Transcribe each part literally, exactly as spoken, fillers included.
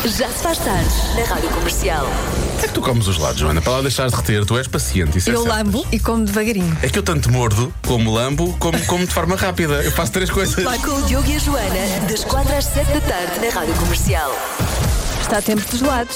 Já se faz tarde na Rádio Comercial. É que tu comes os lados, Joana, para lá deixares derreter, tu és paciente. Isso é Eu certo. lambo e como devagarinho. É que eu tanto mordo, como lambo, como, como de forma rápida. Eu faço três coisas. Vai com o Diogo e a Joana, das quatro às sete da tarde na Rádio Comercial. Está tempo dos gelados.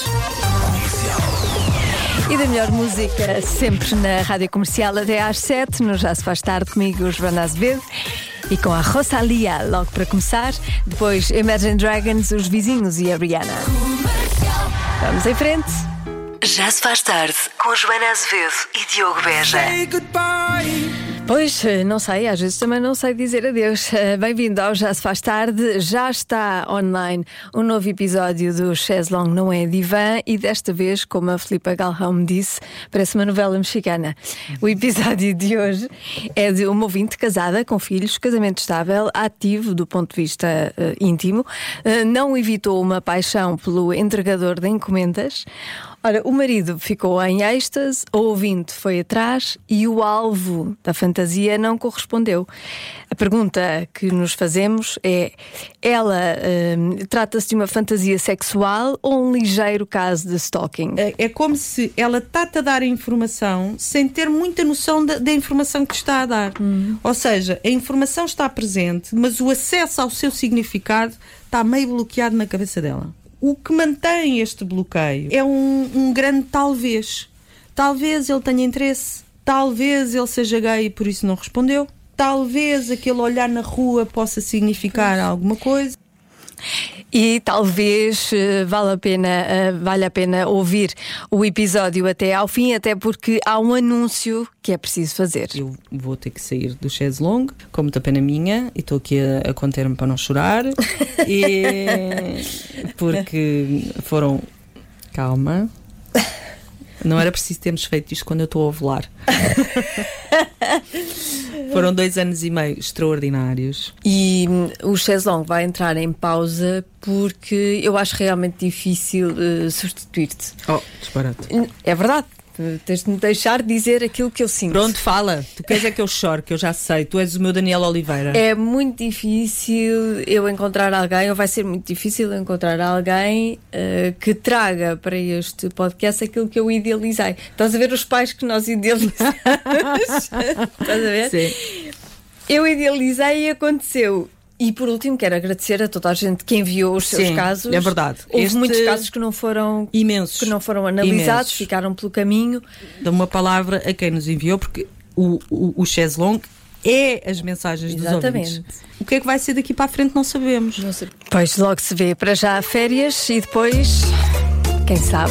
E da melhor música sempre na Rádio Comercial até às sete, no Já se faz tarde, comigo, Joana Azevedo. E com a Rosalía logo para começar. Depois Imagine Dragons, Os Vizinhos e a Rihanna. Vamos em frente. Já se faz tarde com Joana Azevedo e Diogo Beja. Pois, não sei, às vezes também não sei dizer adeus. Bem-vindo ao Já se faz tarde. Já está online um novo episódio do Chaise Longue Não é Divã. E desta vez, como a Filipa Galrão me disse, parece uma novela mexicana. O episódio de hoje é de uma ouvinte casada, com filhos, casamento estável, ativo do ponto de vista uh, íntimo, uh, não evitou uma paixão pelo entregador de encomendas. Ora, o marido ficou em êxtase, o ouvinte foi atrás e o alvo da fantasia não correspondeu. A pergunta que nos fazemos é: ela hum, trata-se de uma fantasia sexual ou um ligeiro caso de stalking? É, é como se ela está-te a dar a informação sem ter muita noção da, da informação que está a dar. Hum. Ou seja, a informação está presente, mas o acesso ao seu significado está meio bloqueado na cabeça dela. O que mantém este bloqueio é um, um grande talvez. Talvez ele tenha interesse, talvez ele seja gay e por isso não respondeu, talvez aquele olhar na rua possa significar alguma coisa. E talvez uh, vale a pena, uh, vale a pena ouvir o episódio até ao fim, até porque há um anúncio que é preciso fazer. Eu vou ter que sair do Chaise Longue, com muita pena minha, e estou aqui a, a conter-me para não chorar. E porque foram... Calma. Não era preciso termos feito isto quando eu estou a ovular. Foram dois anos e meio extraordinários. E hum, o Chaise Longue vai entrar em pausa porque eu acho realmente difícil uh, substituir-te. Oh, disparate. É verdade. Tens de me deixar dizer aquilo que eu sinto. Pronto, fala. Tu queres é que eu chore, que eu já sei. Tu és o meu Daniel Oliveira. É muito difícil eu encontrar alguém, ou vai ser muito difícil eu encontrar alguém uh, que traga para este podcast aquilo que eu idealizei. Estás a ver os pais que nós idealizamos? Estás a ver? Sim. Eu idealizei e aconteceu. E por último quero agradecer a toda a gente que enviou os seus Sim, casos. é verdade. Houve Este... muitos casos que não foram imensos, que não foram analisados, imensos. Ficaram pelo caminho. Dá uma palavra a quem nos enviou, porque o, o, o Chaise Longue é as mensagens Exatamente. dos ouvintes. O que é que vai ser daqui para a frente não sabemos. Não sei. Pois logo se vê. Para já férias e depois, quem sabe.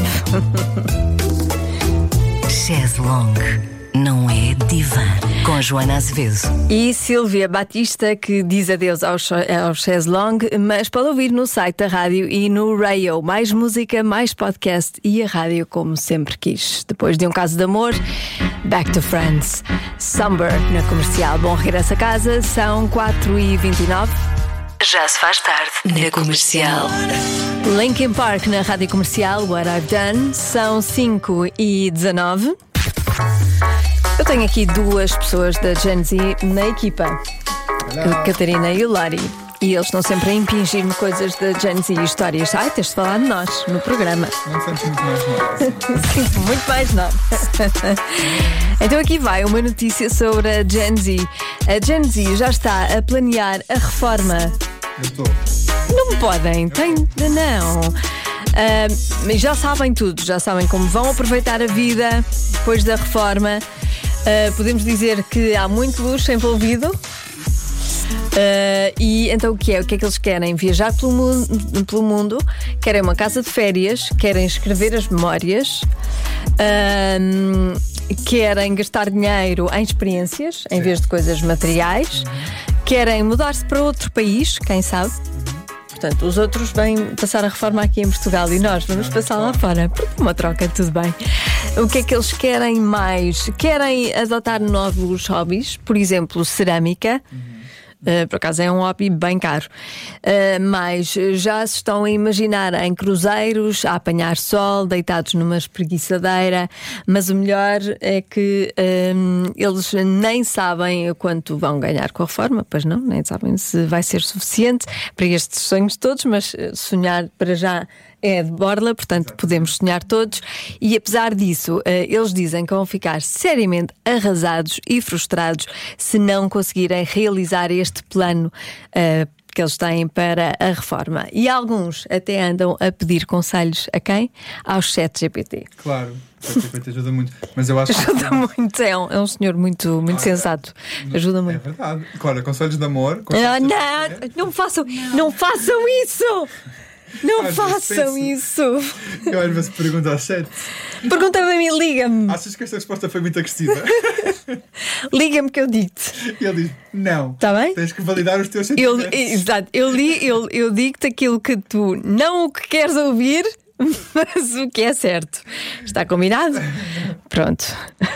Chaise Longue Não é Divã, com a Joana Azevedo. E Silvia Batista, que diz adeus ao, ao Chaise Longue, mas pode ouvir no site da rádio e no Radio. Mais música, mais podcast e a rádio como sempre quis. Depois de um caso de amor, Back to Friends. Somber na Comercial. Bom regresso a casa, são quatro e vinte e nove. Já se faz tarde na Comercial. Linkin Park na Rádio Comercial, What I've Done. São cinco e dezanove. Eu tenho aqui duas pessoas da Gen Z na equipa, a Catarina e o Lari. E eles estão sempre a impingir-me coisas da Gen Z e histórias. Ai, tens de falar de nós no programa. Não te sentes muito mais nova. Sinto muito mais nova. Então aqui vai uma notícia sobre a Gen Z. A Gen Z já está a planear a reforma. Eu estou. Não me podem, tem, não. Uh, mas já sabem tudo, já sabem como vão aproveitar a vida depois da reforma. Uh, podemos dizer que há muito luxo envolvido. Uh, e então o que é? O que é que eles querem? Viajar pelo mundo, pelo mundo, querem uma casa de férias, querem escrever as memórias, uh, querem gastar dinheiro em experiências em vez de coisas materiais, uhum. Querem mudar-se para outro país, quem sabe. Portanto, os outros vêm passar a reforma aqui em Portugal e nós vamos passar lá fora. Porque uma troca, tudo bem. O que é que eles querem mais? Querem adotar novos hobbies, por exemplo, cerâmica. Uhum. Uh, por acaso é um hobby bem caro, uh, mas já se estão a imaginar em cruzeiros, a apanhar sol, deitados numa espreguiçadeira. Mas o melhor é que um, eles nem sabem quanto vão ganhar com a reforma, pois não, nem sabem se vai ser suficiente para estes sonhos todos, mas sonhar para já é de borla, portanto podemos sonhar todos. E apesar disso, eles dizem que vão ficar seriamente arrasados e frustrados se não conseguirem realizar este plano que eles têm para a reforma. E alguns até andam a pedir conselhos a quem? Aos chat G P T. Claro, o chat G P T ajuda muito. Mas eu acho ajuda que... muito, é um, é um senhor muito, muito ah, sensato. Ajuda muito. É verdade. Claro, conselhos de amor. Conselhos ah, de não, não façam, não. não façam isso! Não às façam isso! Eu às vezes pergunto ao chat. Pergunta-me a mim, liga-me. Achas que esta resposta foi muito agressiva? Liga-me que eu digo-te. E ele diz: não. Está bem? Tens que validar os teus sentimentos. Eu, exato. Eu, li, eu, eu digo-te aquilo que tu não o que queres ouvir, mas o que é certo. Está combinado? Pronto.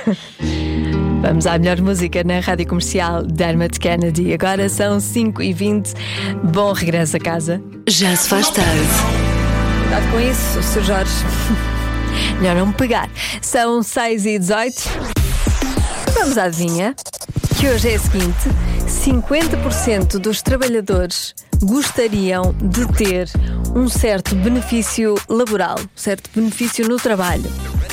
Vamos à melhor música na Rádio Comercial, Dermot Kennedy. Agora são cinco e vinte. Bom regresso a casa. Já se faz tarde. Cuidado com isso, senhor Jorge. Melhor não me pegar. São seis e dezoito. Vamos à adivinha, que hoje é a seguinte: cinquenta por cento dos trabalhadores gostariam de ter um certo benefício laboral, um certo benefício no trabalho.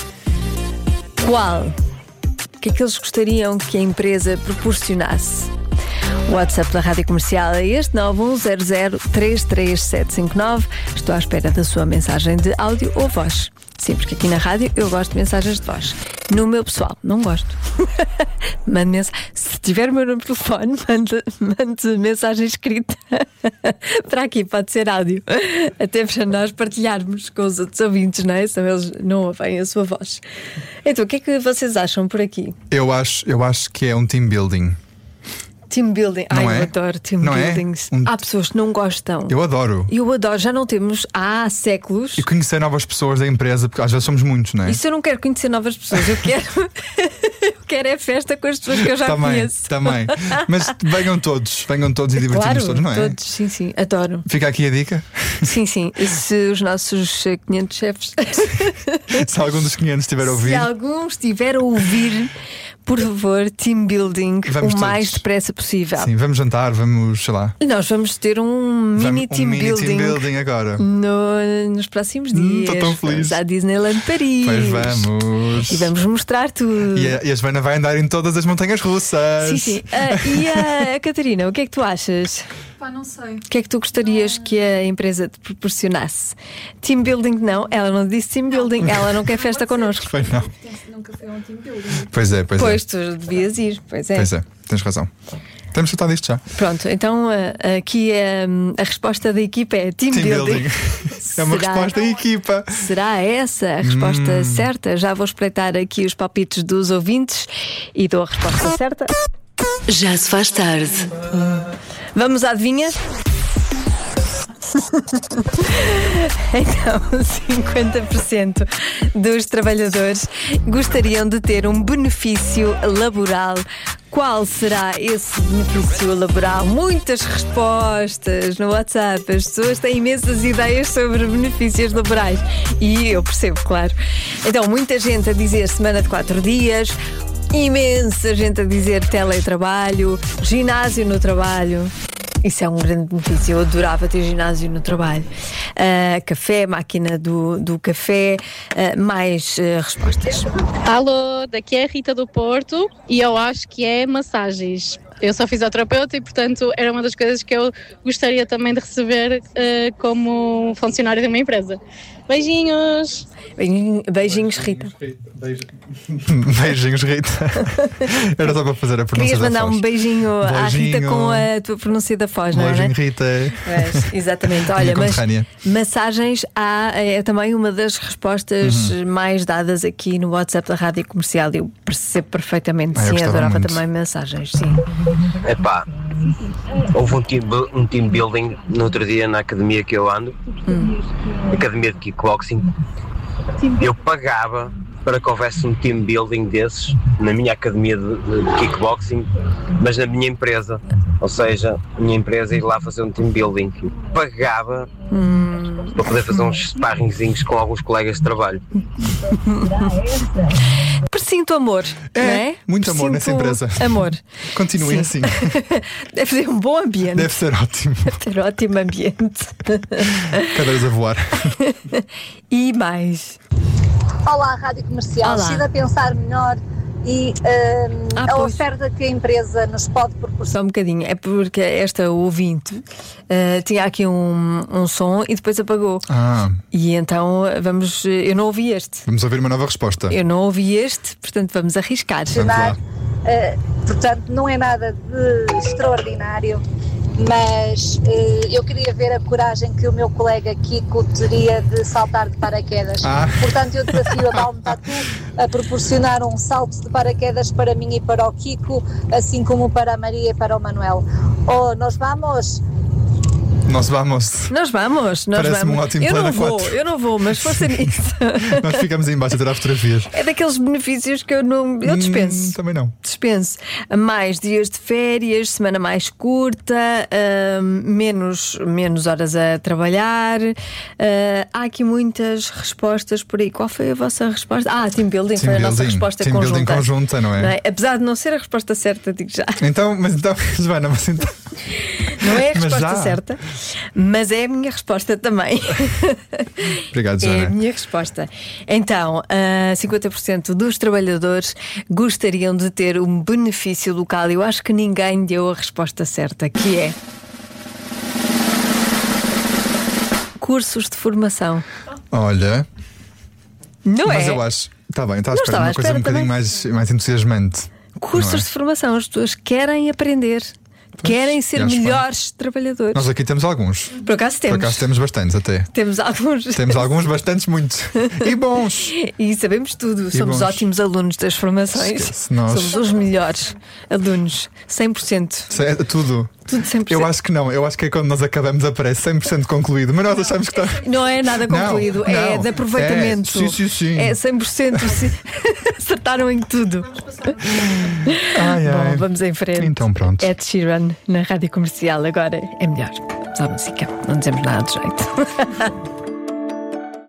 Qual? O que é que eles gostariam que a empresa proporcionasse? O WhatsApp da Rádio Comercial é este: nove um zero zero três três sete cinco nove. Estou à espera da sua mensagem de áudio ou voz. Sim, porque aqui na rádio eu gosto de mensagens de voz. No meu pessoal, não gosto. Mande mensagem. Se tiver o meu número de telefone, mande, mande mensagem escrita para aqui, pode ser áudio. Até para nós partilharmos com os outros ouvintes, não é? Senão eles não ouvem a sua voz. Então, o que é que vocês acham por aqui? Eu acho, eu acho que é um team building. Team building, não ai, é? eu adoro team não buildings. É? Um... Há pessoas que não gostam. Eu adoro. Eu adoro, já não temos há séculos. E conhecer novas pessoas da empresa, porque às vezes somos muitos, não é? Isso eu não quero conhecer novas pessoas, eu quero, eu quero é festa com as pessoas que eu já também, conheço. Também, mas venham todos, venham todos e divertimos claro, todos, não é? Todos, sim, sim, adoro. Fica aqui a dica. Sim, sim, e se os nossos quinhentos chefes se algum dos quinhentos estiver a ouvir, se algum estiver a ouvir, por favor, team building vamos o mais todos. depressa possível. Sim, vamos jantar, vamos, sei lá. Nós vamos ter um mini, vamos, team, um mini building team building agora no, nos próximos dias. Estou tão feliz. Vamos à Disneyland Paris. Pois vamos. E vamos mostrar tudo. E a, e a Joana vai andar em todas as montanhas russas. Sim, sim. Uh, e a, a Catarina, o que é que tu achas? Pá, não sei. O que é que tu gostarias que a empresa te proporcionasse? Team building não, ela não disse team building, ela não quer festa connosco. Pois não. Nunca foi um team building. Pois é, pois, pois é. tu devias ir, pois é. Pois é, tens razão. Temos tratado disto já. Pronto, então uh, aqui uh, a resposta da equipa é team, team building. building. É uma Será? resposta em equipa. Será essa a resposta hum. certa? Já vou espreitar aqui os palpites dos ouvintes e dou a resposta certa. Já se faz tarde. Vamos à adivinha? Então, cinquenta por cento dos trabalhadores gostariam de ter um benefício laboral. Qual será esse benefício laboral? Muitas respostas no WhatsApp. As pessoas têm imensas ideias sobre benefícios laborais. E eu percebo, claro. Então, muita gente a dizer semana de quatro dias, imensa gente a dizer teletrabalho, ginásio no trabalho. Isso é um grande benefício. Eu adorava ter ginásio no trabalho. Uh, café, máquina do, do café, uh, mais uh, respostas. Alô, daqui é a Rita do Porto e eu acho que é massagens. Eu sou fisioterapeuta e, portanto, era uma das coisas que eu gostaria também de receber uh, como funcionário de uma empresa. Beijinhos! Beijinhos, Rita. Beijinhos, Rita. Era só para fazer a pronúncia Querias da mandar Foz. um beijinho, beijinho à Rita com a tua pronúncia da Foz, não é? Beijinho, Rita. Mas, exatamente. Olha, mas massagens há, é também uma das respostas uhum. mais dadas aqui no WhatsApp da Rádio Comercial. Eu percebo perfeitamente. Ah, sim, adorava muito. também massagens, sim. Epá, houve um team, um team building no outro dia na academia que eu ando, hum. academia de kickboxing. Eu pagava para que houvesse um team building desses na minha academia de, de kickboxing, mas na minha empresa. Ou seja, a minha empresa ir lá fazer um team building. Pagava hum. para poder fazer uns sparringzinhos com alguns colegas de trabalho. Presinto amor, É, não é? muito amor nessa Presinto empresa. Amor. Continuem Sim. assim. Deve ser um bom ambiente. Deve ser ótimo. Deve ter ótimo ambiente. Cadeiras a voar. E mais. Olá, Rádio Comercial. Olá. Estive a pensar melhor e hum, Ah, a pois. oferta que a empresa nos pode proporcionar. Só um bocadinho. É porque esta ouvinte uh, tinha aqui um, um som e depois apagou. Ah, E então vamos. Eu não ouvi este. vamos ouvir uma nova resposta. Eu não ouvi este, portanto vamos arriscar. Vamos lá. Uh, portanto, não é nada de extraordinário, mas uh, eu queria ver a coragem que o meu colega Kiko teria de saltar de paraquedas. Ah. Portanto, eu desafio a Balme Tatu a proporcionar um salto de paraquedas para mim e para o Kiko, assim como para a Maria e para o Manuel. Oh, nós vamos! Nós vamos. Nós vamos, nós Parece-me vamos. um ótimo eu não plano a vou, quatro. eu não vou, mas força nisso. Nós ficamos aí embaixo a tirar fotografias. É daqueles benefícios que eu não. Eu dispenso. Hum, também não. Dispenso. Mais dias de férias, semana mais curta, hum, menos, menos horas a trabalhar. Uh, há aqui muitas respostas por aí. Qual foi a vossa resposta? Ah, team building Team foi a nossa building. resposta Team conjunta. building conjunta, não é? Não é? Apesar de não ser a resposta certa, digo já. Então, mas então, Joana, mas então. Não é a Mas resposta já. certa, mas é a minha resposta também. Obrigado, É a Joana. minha resposta. Então, uh, cinquenta por cento dos trabalhadores gostariam de ter um benefício local. Eu acho que ninguém deu a resposta certa, que é cursos de formação. Olha, Não mas é? eu acho. Está bem, está à Não espera de estava à uma coisa espera um bocadinho também. mais, mais entusiasmante. Cursos não é? de formação. As pessoas querem aprender. Querem ser acho bem. melhores trabalhadores. Nós aqui temos alguns. Por acaso temos. Por acaso temos bastantes até. Temos alguns. Temos alguns, bastantes, muitos. E bons. E sabemos tudo. Somos bons. ótimos alunos das formações. Esquece, nós. Somos os melhores alunos. cem por cento. É tudo. Tudo cem por cento. Eu acho que não. Eu acho que é quando nós acabamos aparece cem por cento concluído. Mas nós achamos que está. Não é nada concluído, Não, é não. de aproveitamento. É, sim, sim, sim. É cem por cento. sim. Acertaram em tudo. Ai, ai. Bom, vamos em frente. Então pronto. Ed Sheeran na Rádio Comercial. Agora é melhor. Vamos à música. Não dizemos nada de jeito.